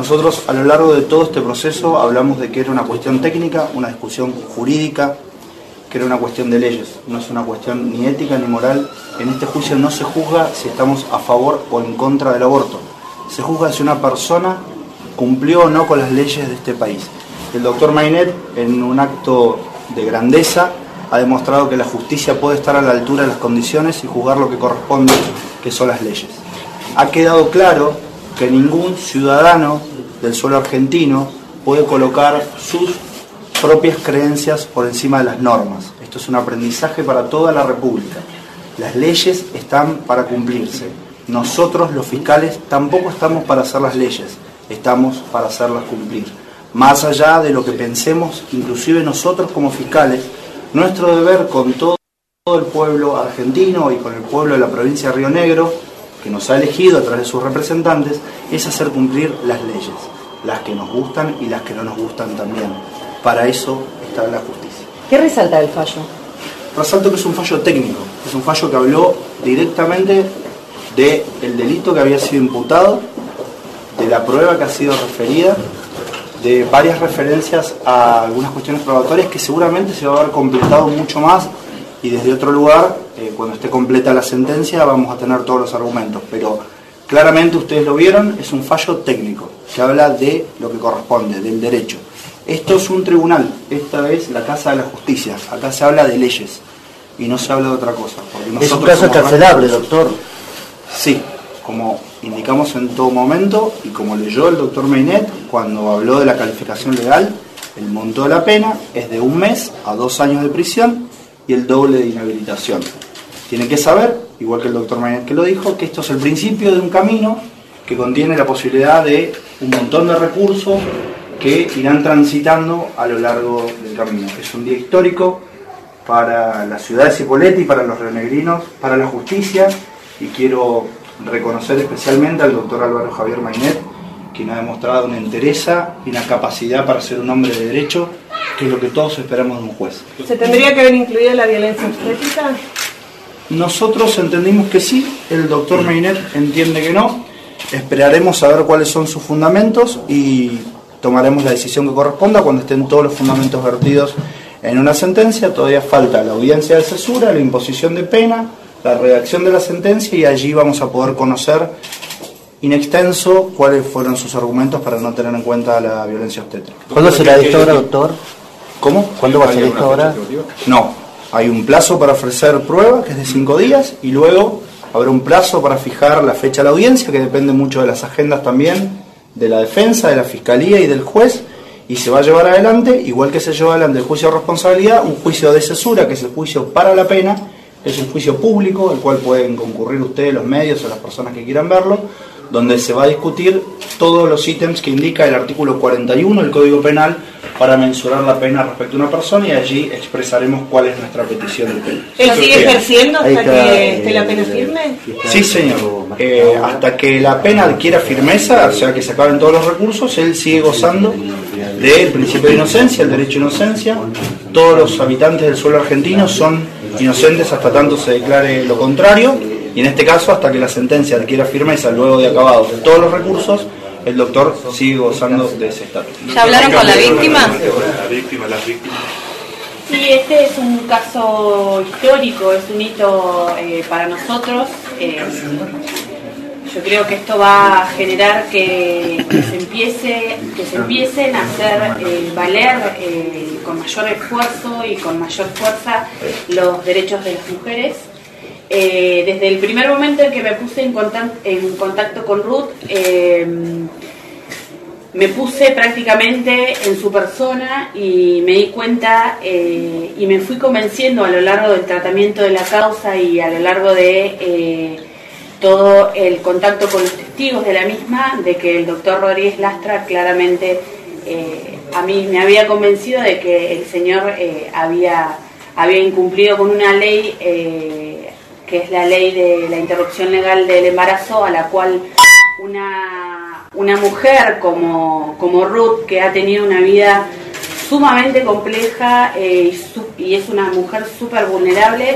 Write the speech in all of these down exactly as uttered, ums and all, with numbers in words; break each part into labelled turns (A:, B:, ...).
A: Nosotros a lo largo de todo este proceso hablamos de que era una cuestión técnica, una discusión jurídica, que era una cuestión de leyes, no es una cuestión ni ética ni moral. En este juicio no se juzga si estamos a favor o en contra del aborto, se juzga si una persona cumplió o no con las leyes de este país. El doctor Maynet, en un acto de grandeza, ha demostrado que la justicia puede estar a la altura de las condiciones y juzgar lo que corresponde, que son las leyes. Ha quedado claro que ningún ciudadano del suelo argentino puede colocar sus propias creencias por encima de las normas. Esto es un aprendizaje para toda la República. Las leyes están para cumplirse. Nosotros, los fiscales, tampoco estamos para hacer las leyes, estamos para hacerlas cumplir. Más allá de lo que pensemos, inclusive nosotros como fiscales, nuestro deber con todo el pueblo argentino y con el pueblo de la provincia de Río Negro, que nos ha elegido a través de sus representantes, es hacer cumplir las leyes, las que nos gustan y las que no nos gustan también. Para eso está la justicia.
B: ¿Qué resalta el fallo?
A: Resalto que es un fallo técnico, es un fallo que habló directamente del delito que había sido imputado, de la prueba que ha sido referida, de varias referencias a algunas cuestiones probatorias que seguramente se va a haber completado mucho más, y desde otro lugar, eh, cuando esté completa la sentencia, vamos a tener todos los argumentos, pero claramente ustedes lo vieron, es un fallo técnico que habla de lo que corresponde, del derecho. Esto es un tribunal, esta es la Casa de la Justicia, acá se habla de leyes y no se habla de otra cosa. Porque
C: es un caso encarcelable, doctor.
A: Sí, como indicamos en todo momento y como leyó el doctor Maynet cuando habló de la calificación legal, el monto de la pena es de un mes a dos años de prisión y el doble de inhabilitación. Tienen que saber, igual que el doctor Maynet que lo dijo, que esto es el principio de un camino que contiene la posibilidad de un montón de recursos que irán transitando a lo largo del camino. Es un día histórico para la ciudad de Cipolletti, para los rionegrinos, para la justicia, y quiero reconocer especialmente al doctor Álvaro Javier Maynet, quien ha demostrado una entereza y una capacidad para ser un hombre de derecho, que es lo que todos esperamos de un juez.
B: ¿Se tendría que haber incluido la violencia obstétrica?
A: Nosotros entendimos que sí, el doctor Maynet entiende que no. Esperaremos a ver cuáles son sus fundamentos y tomaremos la decisión que corresponda cuando estén todos los fundamentos vertidos en una sentencia. Todavía falta la audiencia de cesura, la imposición de pena, la redacción de la sentencia, y allí vamos a poder conocer in extenso cuáles fueron sus argumentos para no tener en cuenta la violencia obstétrica.
C: ¿Cuándo será esto ahora, doctor?
A: ¿Cómo?
C: ¿Cuándo va a ser esto ahora?
A: No, hay un plazo para ofrecer prueba, que es de cinco días, y luego habrá un plazo para fijar la fecha de la audiencia, que depende mucho de las agendas también, de la defensa, de la fiscalía y del juez, y se va a llevar adelante, igual que se lleva adelante el juicio de responsabilidad, un juicio de cesura, que es el juicio para la pena, es un juicio público, al cual pueden concurrir ustedes, los medios o las personas que quieran verlo, donde se va a discutir todos los ítems que indica el artículo cuarenta y uno del Código Penal para mensurar la pena respecto a una persona, y allí expresaremos cuál es nuestra petición de pena.
B: ¿Lo sigue ejerciendo hasta que esté la pena firme?
A: Sí, señor. Eh, hasta que la pena adquiera firmeza, o sea, que se acaben todos los recursos, él sigue gozando del principio de inocencia, el derecho a inocencia. Todos los habitantes del suelo argentino son inocentes hasta tanto se declare lo contrario, y en este caso hasta que la sentencia adquiera firmeza luego de acabados todos los recursos, el doctor sigue gozando de ese estatus.
B: ¿Ya hablaron con la víctima?
D: La víctima, las víctimas.
E: Sí, este es un caso histórico, es un hito eh, para nosotros. Eh, yo creo que esto va a generar que, que se empiece, que se empiecen a hacer eh, valer eh, con mayor esfuerzo y con mayor fuerza los derechos de las mujeres. Eh, desde el primer momento en que me puse en contacto, en contacto con Ruth, eh, me puse prácticamente en su persona y me di cuenta eh, y me fui convenciendo a lo largo del tratamiento de la causa y a lo largo de eh, todo el contacto con los testigos de la misma, de que el doctor Rodríguez Lastra claramente eh, a mí me había convencido de que el señor eh, había, había incumplido con una ley eh, que es la ley de la interrupción legal del embarazo, a la cual una, una mujer como, como Ruth, que ha tenido una vida sumamente compleja eh, y, su, y es una mujer súper vulnerable,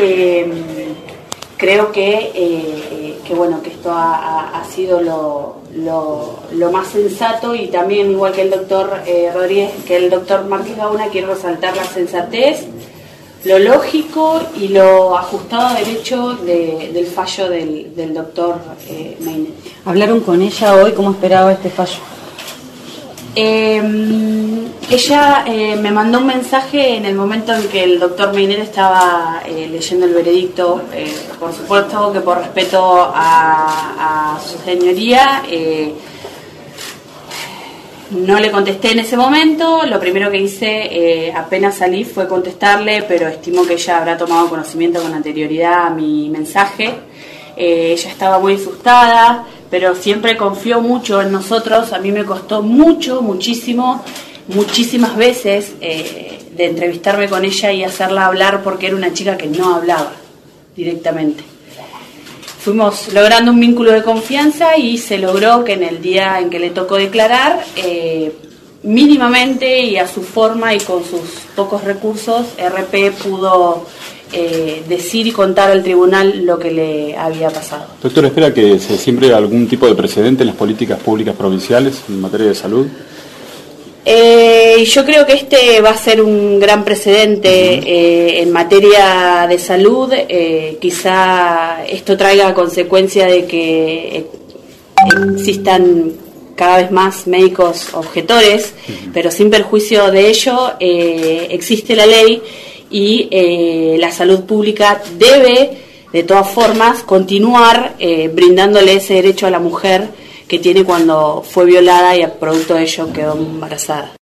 E: eh, creo que, eh, que bueno que esto ha, ha sido lo, lo, lo más sensato, y también, igual que el doctor eh, Rodríguez, que el doctor Márquez Gauna, quiero resaltar la sensatez, lo lógico y lo ajustado a derecho de, del fallo del, del doctor eh, Meinet.
B: ¿Hablaron con ella hoy? ¿Cómo esperaba este fallo?
E: Eh, ella eh, me mandó un mensaje en el momento en que el doctor Meinet estaba eh, leyendo el veredicto. Eh, por supuesto que por respeto a, a su señoría eh, no le contesté en ese momento. Lo primero que hice eh, apenas salí fue contestarle, pero estimo que ella habrá tomado conocimiento con anterioridad a mi mensaje. Eh, ella estaba muy asustada, pero siempre confió mucho en nosotros. A mí me costó mucho, muchísimo, muchísimas veces eh, de entrevistarme con ella y hacerla hablar, porque era una chica que no hablaba directamente. Fuimos logrando un vínculo de confianza y se logró que en el día en que le tocó declarar, eh, mínimamente y a su forma y con sus pocos recursos, R P pudo eh, decir y contar al tribunal lo que le había pasado.
F: Doctor, ¿espera que se siembre algún tipo de precedente en las políticas públicas provinciales en materia de salud?
E: Eh, yo creo que este va a ser un gran precedente eh, en materia de salud. Eh, quizá esto traiga a consecuencia de que existan cada vez más médicos objetores, uh-huh. pero sin perjuicio de ello, eh, existe la ley y eh, la salud pública debe, de todas formas, continuar eh, brindándole ese derecho a la mujer que tiene cuando fue violada y a producto de ello quedó embarazada.